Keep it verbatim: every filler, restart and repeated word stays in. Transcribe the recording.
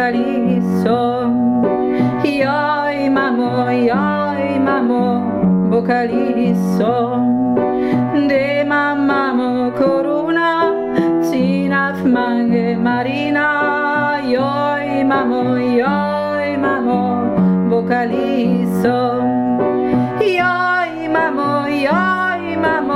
vocalisso. Yoi mamo, yoi mamo, vocalisso. De mamamo coruna, sinaf mange marina. Yoi mamo, yoi mamo, vocalisso. Yoi mamo, yoi mamo.